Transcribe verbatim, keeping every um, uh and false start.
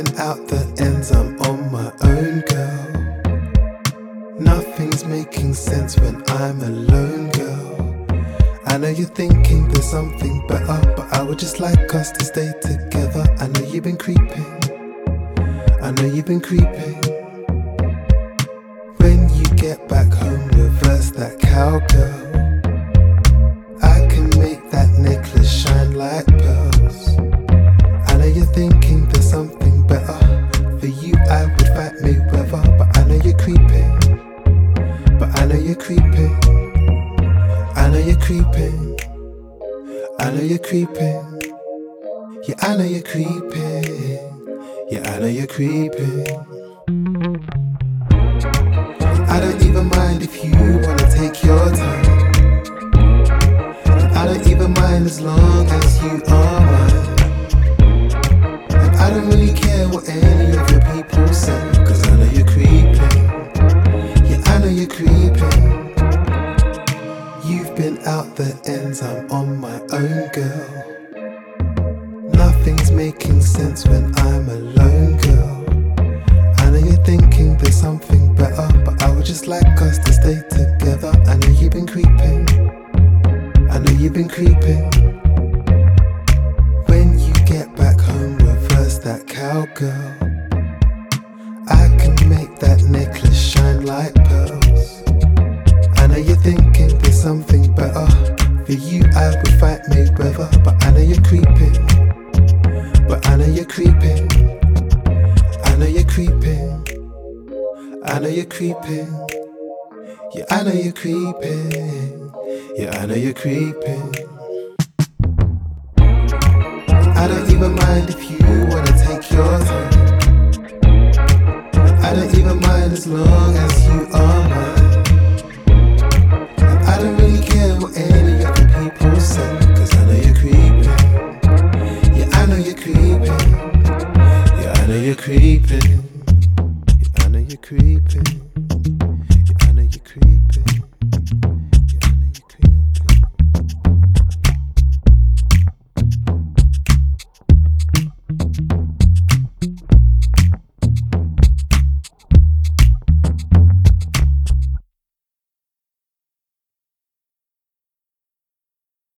been out the ends, I'm on my own, girl. Nothing's making sense when I'm alone, girl. I know you're thinking there's something better, but I would just like us to stay together. I know you've been creeping, I know you've been creeping. When you get back home, reverse that cowgirl. I can make that necklace shine like pearls. I know you're thinking there's something better. For you I would fight Mayweather, but I know you're creeping, but I know you're creeping, I know you're creeping, I know you're creeping. Yeah, I know you're creeping, yeah, I know you're creeping. I don't even mind if you wanna take your time. And I don't even mind as long as you are mine. And I don't really care what any of your people say, cause I know you're creeping, yeah, I know you're creeping. You've been out the ends, I'm on my own, girl. Nothing's making sense when I'm alone, girl. I know you're thinking there's something better, but I would just like us to stay together. I know you've been creeping, I know you've been creeping. When you get back home, reverse that cowgirl. I can make that necklace shine like pearls. I know you're thinking there's something better. For you I would fight Mayweather, but I know you're creeping, but I know you're creeping, I know you're creeping, I know you're creeping. Yeah, I know you're creeping, yeah, I know you're creeping. I don't even mind if you wanna take your time. I don't even mind as long as you are